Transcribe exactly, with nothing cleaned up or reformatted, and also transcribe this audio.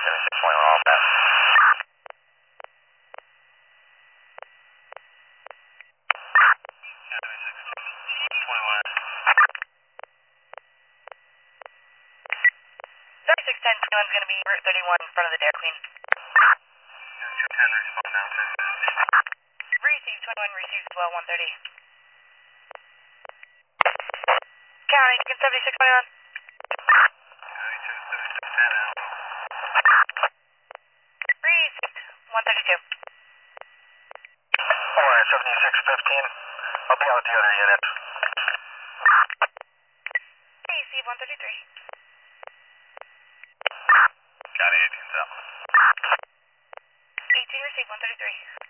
seventy-six twenty-one, all set. seventy-six ten twenty-one is going to be Route thirty-one in front of the Dairy Queen. two ten, respond now, sir. Receive twenty-one, receives well one thirty. County, can seventy-six twenty-one. Received one thirty-two. Alright, seventy-six fifteen. I'll be out with the other unit. Receive one thirty-three. County eighteen south. eighteen, receive one thirty-three.